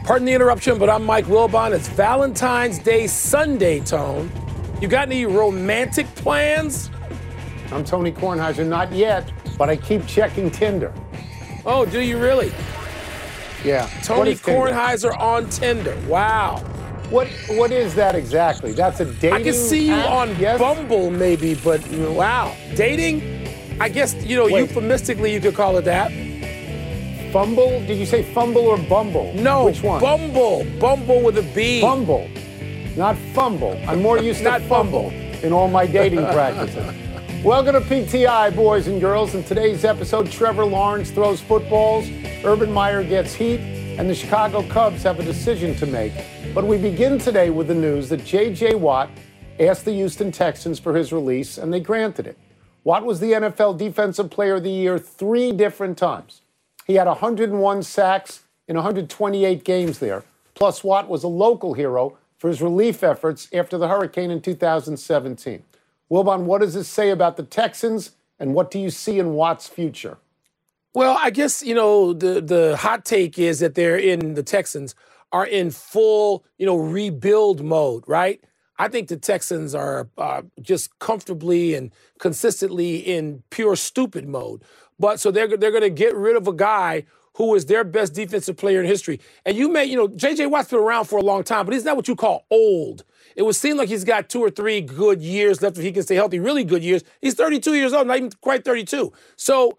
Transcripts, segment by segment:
Pardon the interruption, but I'm Mike Wilbon. It's Valentine's Day Sunday, Tone. You got any romantic plans? I'm Tony Kornheiser. Not yet, but I keep checking Tinder. Oh, do you really? Yeah. Tony Kornheiser on Tinder. Wow. What is that exactly? That's a dating I can see you app? on Yes? Bumble maybe, but wow. Dating? I guess, euphemistically you could call it that. Fumble? Did you say fumble or bumble? No, Which one? Bumble. Bumble with a B. Bumble, not fumble. I'm more used to fumble in all my dating practices. Welcome to PTI, boys and girls. In today's episode, Trevor Lawrence throws footballs, Urban Meyer gets heat, and the Chicago Cubs have a decision to make. But we begin today with the news that J.J. Watt asked the Houston Texans for his release, and they granted it. Watt was the NFL Defensive Player of the Year 3 different times. He had 101 sacks in 128 games there. Plus, Watt was a local hero for his relief efforts after the hurricane in 2017. Wilbon, what does this say about the Texans, and what do you see in Watt's future? Well, I guess, the hot take is that the Texans are in full, rebuild mode, right? I think the Texans are just comfortably and consistently in pure stupid mode. But so they're going to get rid of a guy who is their best defensive player in history. And J.J. Watt's been around for a long time, but he's not what you call old. It would seem like he's got 2 or 3 good years left if he can stay healthy, really good years. He's 32 years old, not even quite 32. So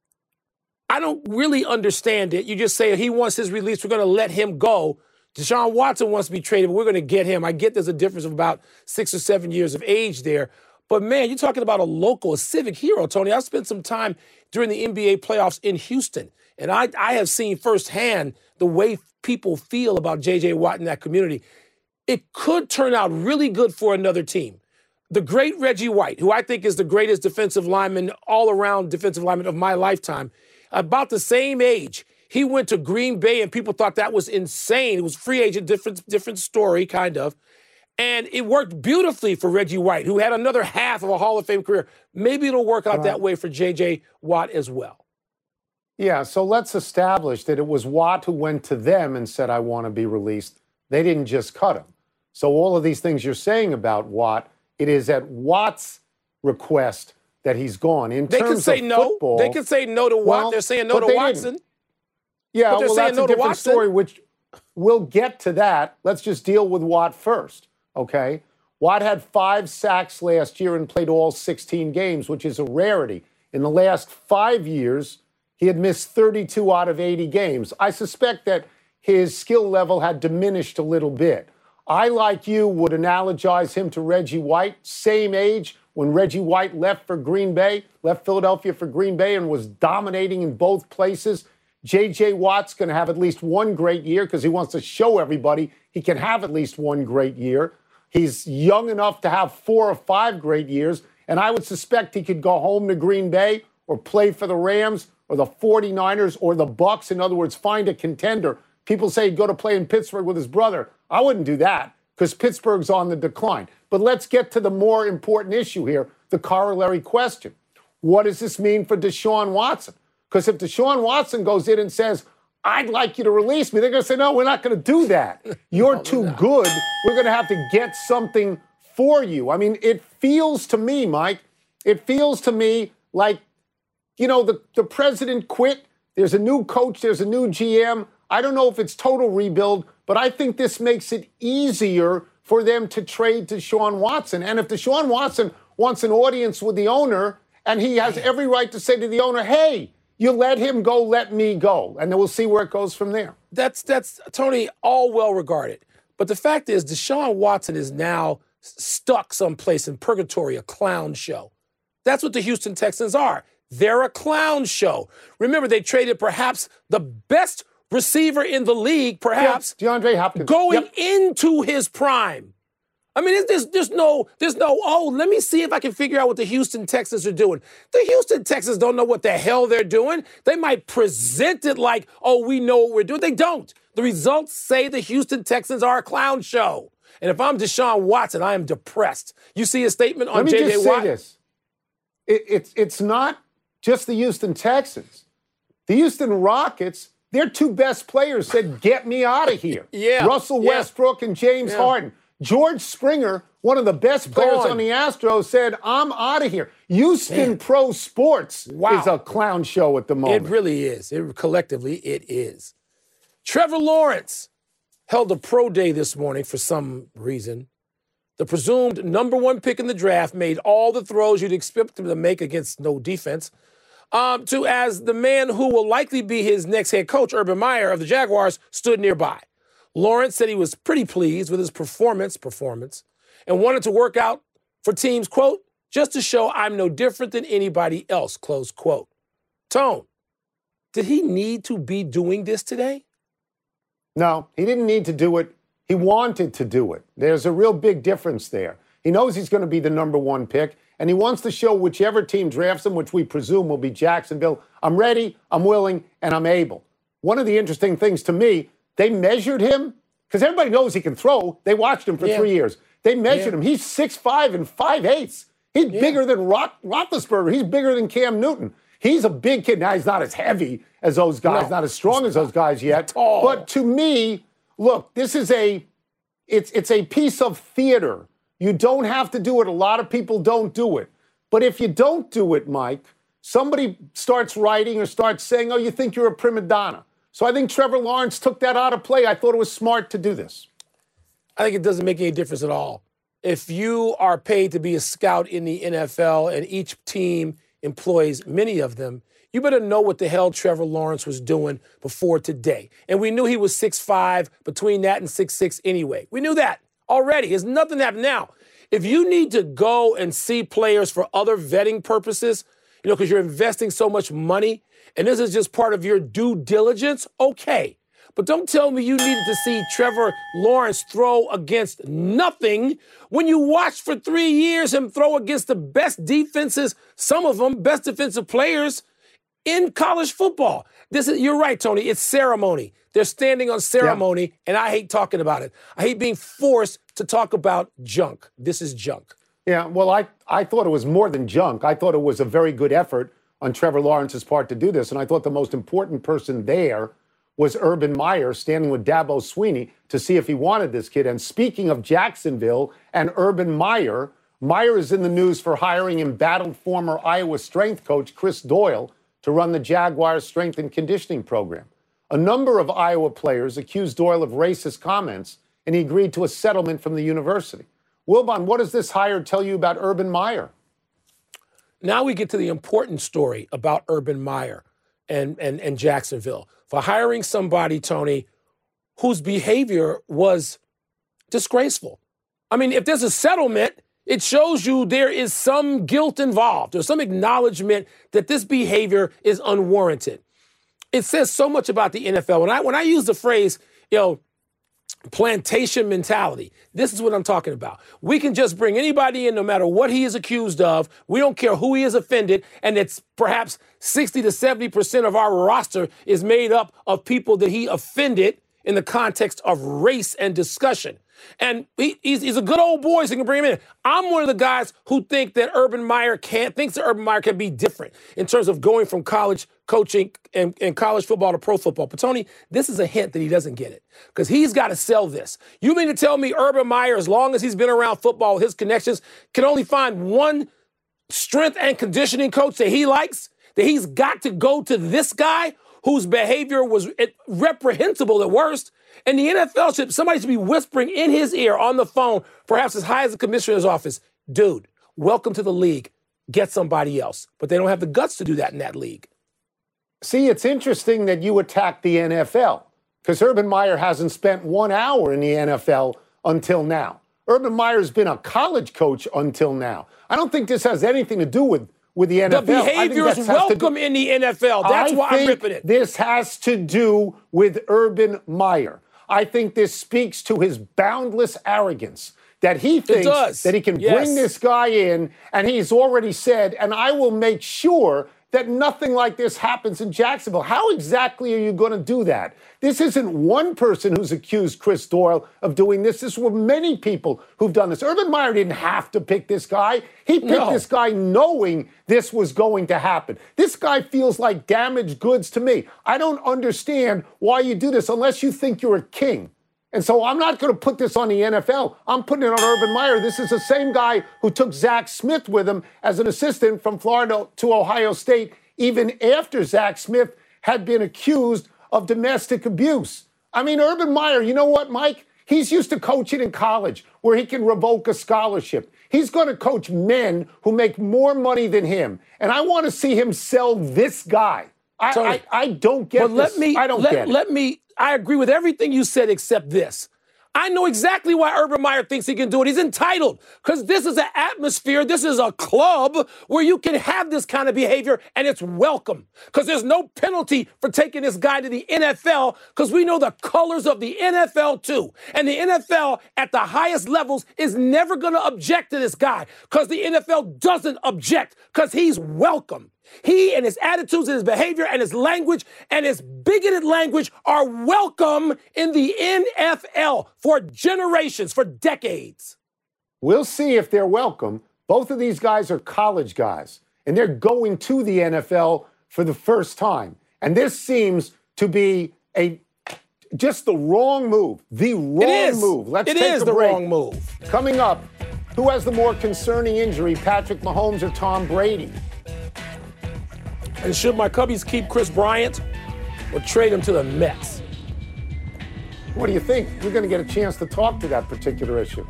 I don't really understand it. You just say he wants his release, we're going to let him go. Deshaun Watson wants to be traded, but we're going to get him. I get there's a difference of about 6 or 7 years of age there. But, man, you're talking about a civic hero, Tony. I spent some time during the NBA playoffs in Houston, and I have seen firsthand the way people feel about J.J. Watt in that community. It could turn out really good for another team. The great Reggie White, who I think is the greatest defensive lineman, all-around defensive lineman of my lifetime, about the same age. He went to Green Bay, and people thought that was insane. It was free agent, different story, kind of. And it worked beautifully for Reggie White, who had another half of a Hall of Fame career. Maybe it'll work out that way for J.J. Watt as well. Yeah, so let's establish that it was Watt who went to them and said, I want to be released. They didn't just cut him. So all of these things you're saying about Watt, it is at Watt's request that he's gone. They could say no. They could say no to Watt. They're saying no to Watson. Didn't. Yeah, well, that's a different story, which we'll get to that. Let's just deal with Watt first. Okay, Watt had 5 sacks last year and played all 16 games, which is a rarity. In the last 5 years, he had missed 32 out of 80 games. I suspect that his skill level had diminished a little bit. I, like you, would analogize him to Reggie White, same age when Reggie White left Philadelphia for Green Bay and was dominating in both places. J.J. Watt's going to have at least one great year because he wants to show everybody he can have at least one great year. He's young enough to have 4 or 5 great years, and I would suspect he could go home to Green Bay or play for the Rams or the 49ers or the Bucs. In other words, find a contender. People say he'd go to play in Pittsburgh with his brother. I wouldn't do that because Pittsburgh's on the decline. But let's get to the more important issue here, the corollary question. What does this mean for Deshaun Watson? Because if Deshaun Watson goes in and says, I'd like you to release me, they're going to say, no, we're not going to do that. You're too good. We're going to have to get something for you. I mean, it feels to me, Mike, like, the president quit. There's a new coach. There's a new GM. I don't know if it's total rebuild, but I think this makes it easier for them to trade Deshaun Watson. And if Deshaun Watson wants an audience with the owner, and he has every right to say to the owner, hey, you let him go, let me go. And then we'll see where it goes from there. That's Tony, all well regarded. But the fact is, Deshaun Watson is now stuck someplace in purgatory, a clown show. That's what the Houston Texans are. They're a clown show. Remember, they traded perhaps the best receiver in the league, perhaps, DeAndre Hopkins, going into his prime. I mean, there's no, let me see if I can figure out what the Houston Texans are doing. The Houston Texans don't know what the hell they're doing. They might present it like, we know what we're doing. They don't. The results say the Houston Texans are a clown show. And if I'm Deshaun Watson, I am depressed. You see a statement on J.J. Watt? Let me just say this. It's not just the Houston Texans. The Houston Rockets, their two best players said, get me out of here. Yeah. Russell Westbrook and James Harden. George Springer, one of the best players on the Astros, said, I'm out of here. Houston Pro Sports is a clown show at the moment. It really is. Collectively, it is. Trevor Lawrence held a pro day this morning for some reason. The presumed number one pick in the draft made all the throws you'd expect him to make against no defense. As the man who will likely be his next head coach, Urban Meyer of the Jaguars, stood nearby. Lawrence said he was pretty pleased with his performance, and wanted to work out for teams, quote, just to show I'm no different than anybody else, close quote. Tone, did he need to be doing this today? No, he didn't need to do it. He wanted to do it. There's a real big difference there. He knows he's going to be the number one pick, and he wants to show whichever team drafts him, which we presume will be Jacksonville, I'm ready, I'm willing, and I'm able. One of the interesting things to me, they measured him, because everybody knows he can throw. They watched him for 3 years. They measured him. He's 6'5" and 5'8". He's bigger than Roethlisberger. He's bigger than Cam Newton. He's a big kid. Now, he's not as heavy as those guys, not as strong as those guys yet. But to me, look, this is it's a piece of theater. You don't have to do it. A lot of people don't do it. But if you don't do it, Mike, somebody starts writing or starts saying, oh, you think you're a prima donna. So I think Trevor Lawrence took that out of play. I thought it was smart to do this. I think it doesn't make any difference at all. If you are paid to be a scout in the NFL and each team employs many of them, you better know what the hell Trevor Lawrence was doing before today. And we knew he was 6'5", between that and 6'6" anyway. We knew that already. There's nothing happening now. If you need to go and see players for other vetting purposes, because you're investing so much money, and this is just part of your due diligence, okay. But don't tell me you needed to see Trevor Lawrence throw against nothing when you watched for 3 years him throw against the best defenses, some of them best defensive players in college football. You're right, Tony. It's ceremony. They're standing on ceremony, and I hate talking about it. I hate being forced to talk about junk. This is junk. Yeah, well, I thought it was more than junk. I thought it was a very good effort on Trevor Lawrence's part to do this, and I thought the most important person there was Urban Meyer standing with Dabo Swinney to see if he wanted this kid. And speaking of Jacksonville and Urban Meyer, Meyer is in the news for hiring embattled former Iowa strength coach Chris Doyle to run the Jaguars' strength and conditioning program. A number of Iowa players accused Doyle of racist comments, and he agreed to a settlement from the university. Wilbon, what does this hire tell you about Urban Meyer? Now we get to the important story about Urban Meyer and Jacksonville for hiring somebody, Tony, whose behavior was disgraceful. I mean, if there's a settlement, it shows you there is some guilt involved. There's some acknowledgement that this behavior is unwarranted. It says so much about the NFL. When I use the phrase, plantation mentality, this is what I'm talking about. We can just bring anybody in no matter what he is accused of. We don't care who he has offended. And it's perhaps 60 to 70% of our roster is made up of people that he offended in the context of race and discussion. And he's a good old boy, so you can bring him in. I'm one of the guys who thinks that Urban Meyer can be different in terms of going from college coaching and college football to pro football. But, Tony, this is a hint that he doesn't get it because he's got to sell this. You mean to tell me Urban Meyer, as long as he's been around football with his connections, can only find one strength and conditioning coach that he likes, that he's got to go to this guy whose behavior was reprehensible at worst? And the NFL somebody should be whispering in his ear on the phone, perhaps as high as the commissioner's office, dude, welcome to the league. Get somebody else. But they don't have the guts to do that in that league. See, it's interesting that you attack the NFL because Urban Meyer hasn't spent 1 hour in the NFL until now. Urban Meyer's been a college coach until now. I don't think this has anything to do with the NFL. The behavior is welcome in the NFL. That's why I'm ripping it. This has to do with Urban Meyer. I think this speaks to his boundless arrogance that he thinks that he can bring this guy in, and he's already said, and I will make sure that nothing like this happens in Jacksonville. How exactly are you going to do that? This isn't one person who's accused Chris Doyle of doing this. This were many people who've done this. Urban Meyer didn't have to pick this guy. He picked this guy knowing this was going to happen. This guy feels like damaged goods to me. I don't understand why you do this unless you think you're a king. And so I'm not going to put this on the NFL. I'm putting it on Urban Meyer. This is the same guy who took Zach Smith with him as an assistant from Florida to Ohio State, even after Zach Smith had been accused of domestic abuse. I mean, Urban Meyer, you know what, Mike? He's used to coaching in college where he can revoke a scholarship. He's going to coach men who make more money than him. And I want to see him sell this guy. I don't get this. I don't get it. I agree with everything you said except this. I know exactly why Urban Meyer thinks he can do it. He's entitled because this is an atmosphere. This is a club where you can have this kind of behavior and it's welcome because there's no penalty for taking this guy to the NFL because we know the colors of the NFL too. And the NFL at the highest levels is never going to object to this guy because the NFL doesn't object because he's welcome. He and his attitudes and his behavior and his language and his bigoted language are welcome in the NFL for generations, for decades. We'll see if they're welcome. Both of these guys are college guys, and they're going to the NFL for the first time. And this seems to be just the wrong move. The wrong move. Let's take a break. It is the wrong move. Coming up, who has the more concerning injury, Patrick Mahomes or Tom Brady? And should my Cubbies keep Chris Bryant or trade him to the Mets? What do you think? You're going to get a chance to talk to that particular issue.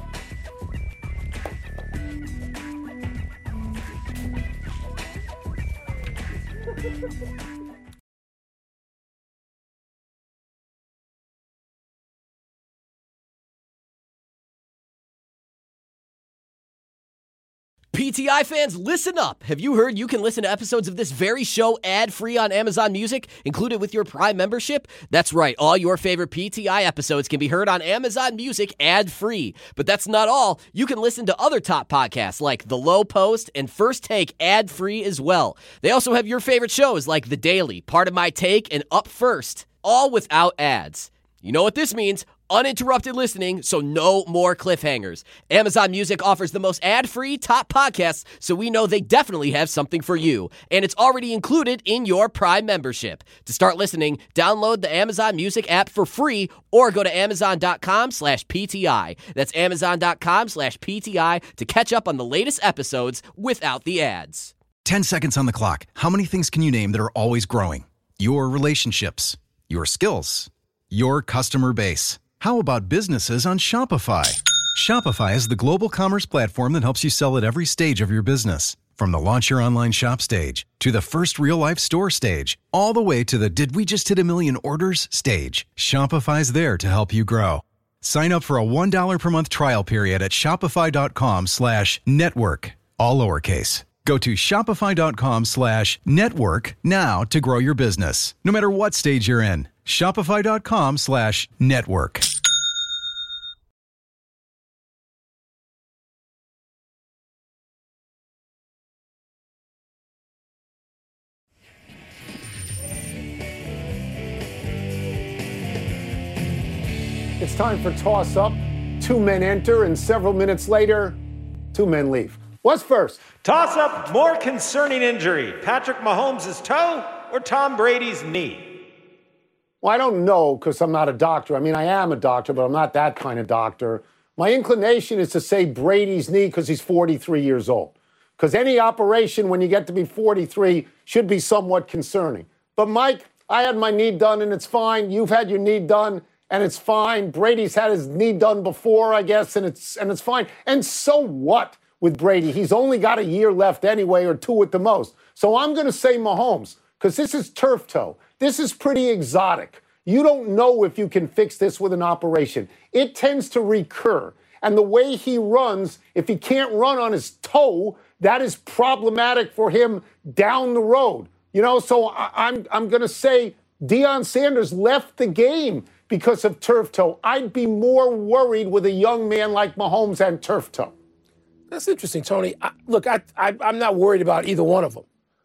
PTI fans, listen up. Have you heard you can listen to episodes of this very show ad-free on Amazon Music, included with your Prime membership? That's right. All your favorite PTI episodes can be heard on Amazon Music ad-free. But that's not all. You can listen to other top podcasts like The Low Post and First Take ad-free as well. They also have your favorite shows like The Daily, Part of My Take, and Up First, all without ads. You know what this means? Uninterrupted listening, so no more cliffhangers. Amazon Music offers the most ad-free top podcasts, so we know they definitely have something for you. And it's already included in your Prime membership. To start listening, download the Amazon Music app for free or go to amazon.com/PTI. That's amazon.com/PTI to catch up on the latest episodes without the ads. 10 seconds on the clock. How many things can you name that are always growing? Your relationships, your skills, your customer base. How about businesses on Shopify? Shopify is the global commerce platform that helps you sell at every stage of your business. From the launch your online shop stage, to the first real-life store stage, all the way to the did we just hit a million orders stage. Shopify's there to help you grow. Sign up for a $1 per month trial period at shopify.com/network, all lowercase. Go to shopify.com/network now to grow your business, no matter what stage you're in. Shopify.com/network. It's time for Toss Up. 2 men enter, and several minutes later, 2 men leave. What's first? Toss up, more concerning injury. Patrick Mahomes' toe or Tom Brady's knee? Well, I don't know because I'm not a doctor. I mean, I am a doctor, but I'm not that kind of doctor. My inclination is to say Brady's knee because he's 43 years old. Because any operation when you get to be 43 should be somewhat concerning. But, Mike, I had my knee done and it's fine. You've had your knee done and it's fine. Brady's had his knee done before, I guess, and it's fine. And so what with Brady? He's only got a year left anyway, or 2 at the most. So I'm going to say Mahomes because this is turf toe. This is pretty exotic. You don't know if you can fix this with an operation. It tends to recur. And the way he runs, if he can't run on his toe, that is problematic for him down the road. You know, so I'm going to say Deion Sanders left the game because of turf toe. I'd be more worried with a young man like Mahomes and turf toe. That's interesting, Tony. I'm not worried about either one of them.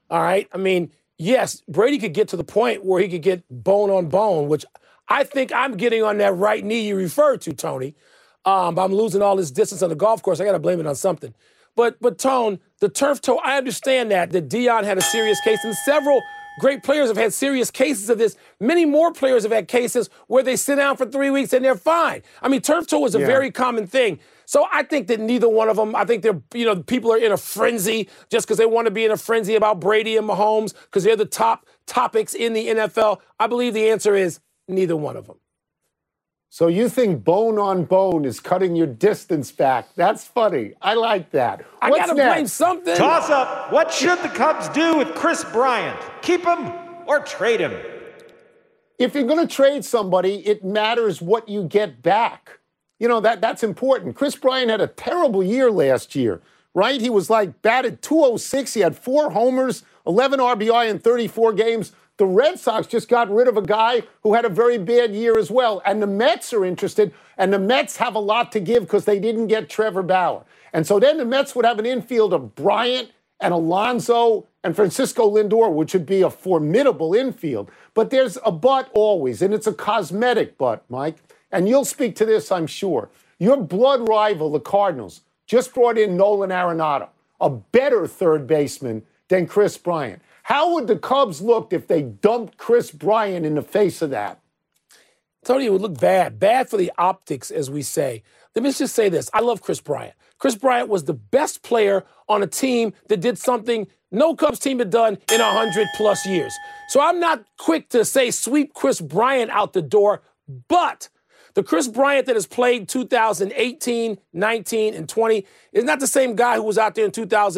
All right? I mean, yes, Brady could get to the point where he could get bone on bone, which I think I'm getting on that right knee you referred to, Tony. I'm losing all this distance on the golf course. I got to blame it on something. But Tone, the turf toe, I understand that Deion had a serious case, and several great players have had serious cases of this. Many more players have had cases where they sit down for 3 weeks and they're fine. I mean, turf toe is a very common thing. So I think that neither one of them, I think they're, people are in a frenzy just because they want to be in a frenzy about Brady and Mahomes because they're the top topics in the NFL. I believe the answer is neither one of them. So you think bone on bone is cutting your distance back? That's funny. I like that. I got to blame something. Toss up. What should the Cubs do with Kris Bryant? Keep him or trade him? If you're going to trade somebody, it matters what you get back. That's important. Kris Bryant had a terrible year last year, right? He was batted .206. He had 4 homers, 11 RBI in 34 games. The Red Sox just got rid of a guy who had a very bad year as well. And the Mets are interested, and the Mets have a lot to give because they didn't get Trevor Bauer. And so then the Mets would have an infield of Bryant and Alonso and Francisco Lindor, which would be a formidable infield. But there's a but always, and it's a cosmetic but, Mike. And you'll speak to this, I'm sure. Your blood rival, the Cardinals, just brought in Nolan Arenado, a better third baseman than Kris Bryant. How would the Cubs look if they dumped Kris Bryant in the face of that? Tony, it would look bad. Bad for the optics, as we say. Let me just say this. I love Kris Bryant. Kris Bryant was the best player on a team that did something no Cubs team had done in 100-plus years. So I'm not quick to say sweep Kris Bryant out the door, but the Kris Bryant that has played 2018, 19, and 20 is not the same guy who was out there in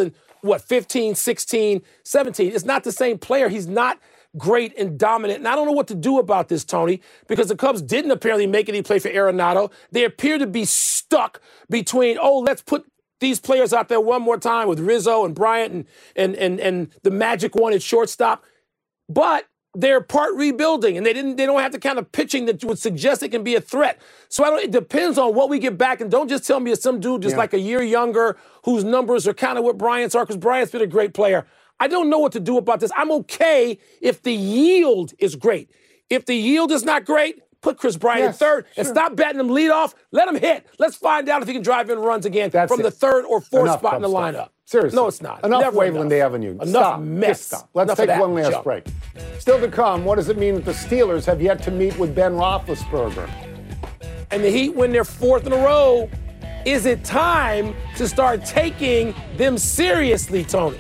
15, 16, 17. It's not the same player. He's not great and dominant. And I don't know what to do about this, Tony, because the Cubs didn't apparently make any play for Arenado. They appear to be stuck between, let's put these players out there one more time with Rizzo and Bryant and the magic one at shortstop. But they're part rebuilding, and they don't have the kind of pitching that would suggest it can be a threat. So it depends on what we get back, and don't just tell me it's some dude just like a year younger whose numbers are kind of what Bryant's are, because Bryant's been a great player. I don't know what to do about this. I'm okay if the yield is great. If the yield is not great, put Kris Bryant in third and stop batting him lead off. Let him hit. Let's find out if he can drive in runs again from the third or fourth spot in the lineup. Seriously. No, it's not. Enough Waveland Avenue. Enough mess. Stop. Let's take one last break. Still to come, what does it mean that the Steelers have yet to meet with Ben Roethlisberger? And the Heat win their 4th in a row. Is it time to start taking them seriously, Tony?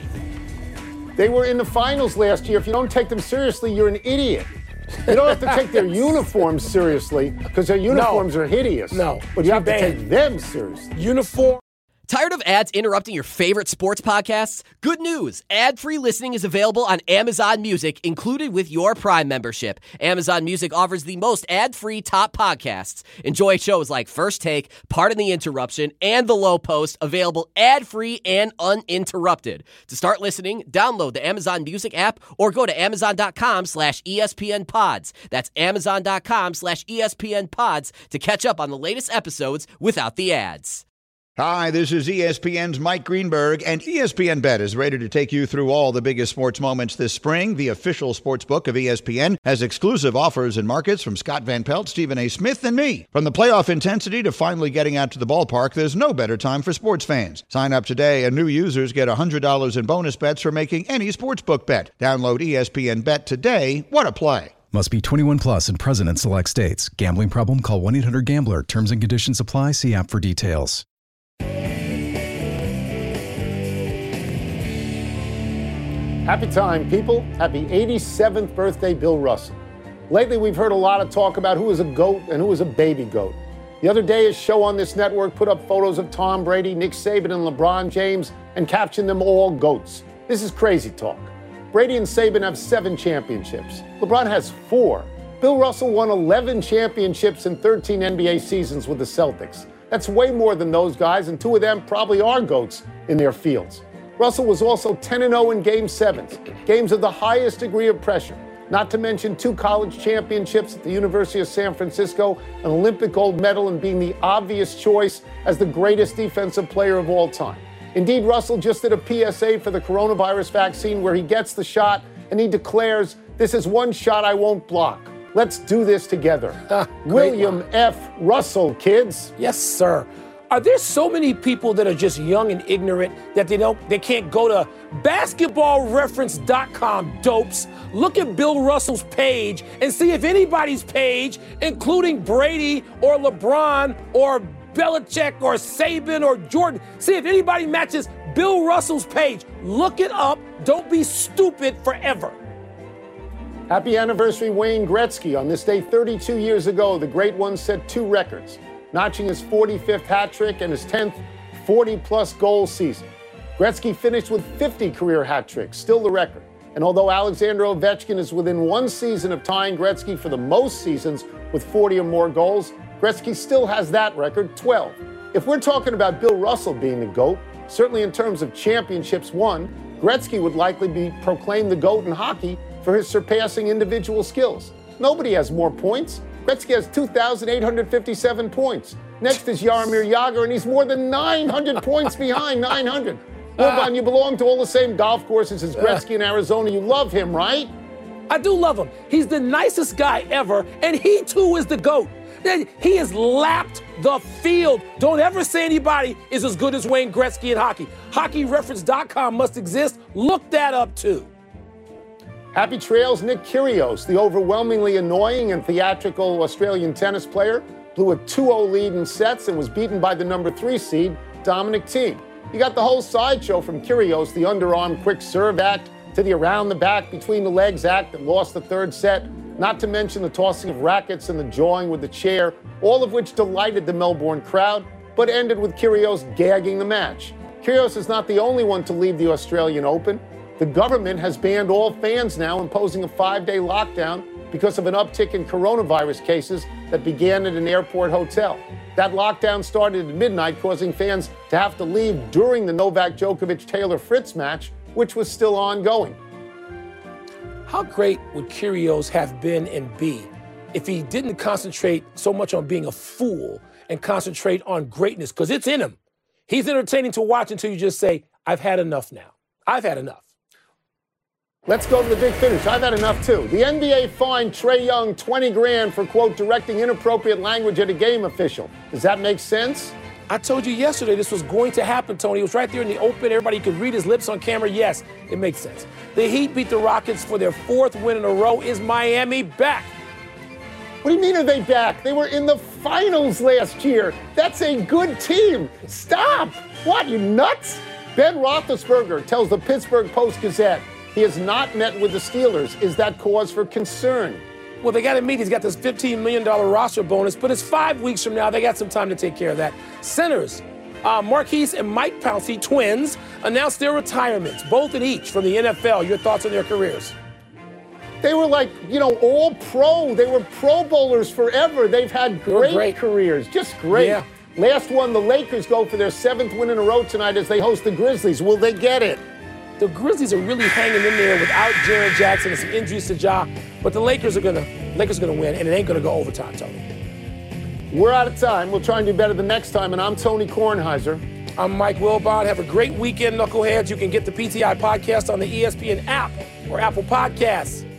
They were in the finals last year. If you don't take them seriously, you're an idiot. You don't have to take their uniforms seriously because their uniforms are hideous. No. But you have to take them seriously. Uniform. Tired of ads interrupting your favorite sports podcasts? Good news. Ad-free listening is available on Amazon Music, included with your Prime membership. Amazon Music offers the most ad-free top podcasts. Enjoy shows like First Take, Pardon the Interruption, and The Low Post, available ad-free and uninterrupted. To start listening, download the Amazon Music app or go to amazon.com/ESPN Pods. That's amazon.com/ESPN Pods to catch up on the latest episodes without the ads. Hi, this is ESPN's Mike Greenberg, and ESPN Bet is ready to take you through all the biggest sports moments this spring. The official sports book of ESPN has exclusive offers and markets from Scott Van Pelt, Stephen A. Smith, and me. From the playoff intensity to finally getting out to the ballpark, there's no better time for sports fans. Sign up today, and new users get $100 in bonus bets for making any sportsbook bet. Download ESPN Bet today. What a play. Must be 21 plus and present in select states. Gambling problem? Call 1-800-GAMBLER. Terms and conditions apply. See app for details. Happy time, people. Happy 87th birthday, Bill Russell. Lately, we've heard a lot of talk about who is a GOAT and who is a baby GOAT. The other day, a show on this network put up photos of Tom Brady, Nick Saban, and LeBron James and captioned them all GOATs. This is crazy talk. Brady and Saban have 7 championships. LeBron has 4. Bill Russell won 11 championships in 13 NBA seasons with the Celtics. That's way more than those guys, and 2 of them probably are GOATs in their fields. Russell was also 10-0 in Game 7s, games of the highest degree of pressure, not to mention 2 college championships at the University of San Francisco, an Olympic gold medal, and being the obvious choice as the greatest defensive player of all time. Indeed, Russell just did a PSA for the coronavirus vaccine where he gets the shot and he declares, "This is one shot I won't block. Let's do this together." William F. Russell, kids. Yes, sir. Are there so many people that are just young and ignorant that they can't go to basketballreference.com, dopes, look at Bill Russell's page and see if anybody's page, including Brady or LeBron or Belichick or Saban or Jordan, see if anybody matches Bill Russell's page. Look it up. Don't be stupid forever. Happy anniversary, Wayne Gretzky. On this day 32 years ago, the great one set 2 records, notching his 45th hat trick and his 10th 40-plus goal season. Gretzky finished with 50 career hat tricks, still the record. And although Alexander Ovechkin is within 1 season of tying Gretzky for the most seasons with 40 or more goals, Gretzky still has that record, 12. If we're talking about Bill Russell being the GOAT, certainly in terms of championships won, Gretzky would likely be proclaimed the GOAT in hockey for his surpassing individual skills. Nobody has more points. Gretzky has 2,857 points. Next is Jaromir Jagr, and he's more than 900 points behind, 900. Wilbon, you belong to all the same golf courses as Gretzky in Arizona. You love him, right? I do love him. He's the nicest guy ever, and he too is the GOAT. He has lapped the field. Don't ever say anybody is as good as Wayne Gretzky in hockey. HockeyReference.com must exist. Look that up too. Happy trails, Nick Kyrgios, the overwhelmingly annoying and theatrical Australian tennis player, blew a 2-0 lead in sets and was beaten by the number 3 seed, Dominic Thiem. You got the whole sideshow from Kyrgios, the underarm quick serve act, to the around the back, between the legs act that lost the 3rd set, not to mention the tossing of rackets and the jawing with the chair, all of which delighted the Melbourne crowd, but ended with Kyrgios gagging the match. Kyrgios is not the only one to leave the Australian Open. The government has banned all fans now, imposing a 5-day lockdown because of an uptick in coronavirus cases that began at an airport hotel. That lockdown started at midnight, causing fans to have to leave during the Novak Djokovic-Taylor Fritz match, which was still ongoing. How great would Kyrgios have been and be if he didn't concentrate so much on being a fool and concentrate on greatness? Because it's in him. He's entertaining to watch until you just say, I've had enough now. I've had enough. Let's go to the big finish. I've had enough, too. The NBA fined Trae Young $20 grand for, quote, directing inappropriate language at a game official. Does that make sense? I told you yesterday this was going to happen, Tony. It was right there in the open. Everybody could read his lips on camera. Yes, it makes sense. The Heat beat the Rockets for their 4th win in a row. Is Miami back? What do you mean are they back? They were in the finals last year. That's a good team. Stop. What, you nuts? Ben Roethlisberger tells the Pittsburgh Post-Gazette he has not met with the Steelers. Is that cause for concern? Well, they got to meet. He's got this $15 million roster bonus, but it's 5 weeks from now. They got some time to take care of that. Centers, Marquise and Mike Pouncey, twins, announced their retirements, both in each from the NFL. Your thoughts on their careers? They were like, all pro. They were Pro Bowlers forever. They've had great careers, just great. Yeah. Last one, the Lakers go for their 7th win in a row tonight as they host the Grizzlies. Will they get it? The Grizzlies are really hanging in there without Jaren Jackson and some injuries to Ja, but the Lakers are gonna win, and it ain't gonna go overtime, Tony. We're out of time. We'll try and do better the next time, and I'm Tony Kornheiser. I'm Mike Wilbon. Have a great weekend, knuckleheads. You can get the PTI podcast on the ESPN app or Apple Podcasts.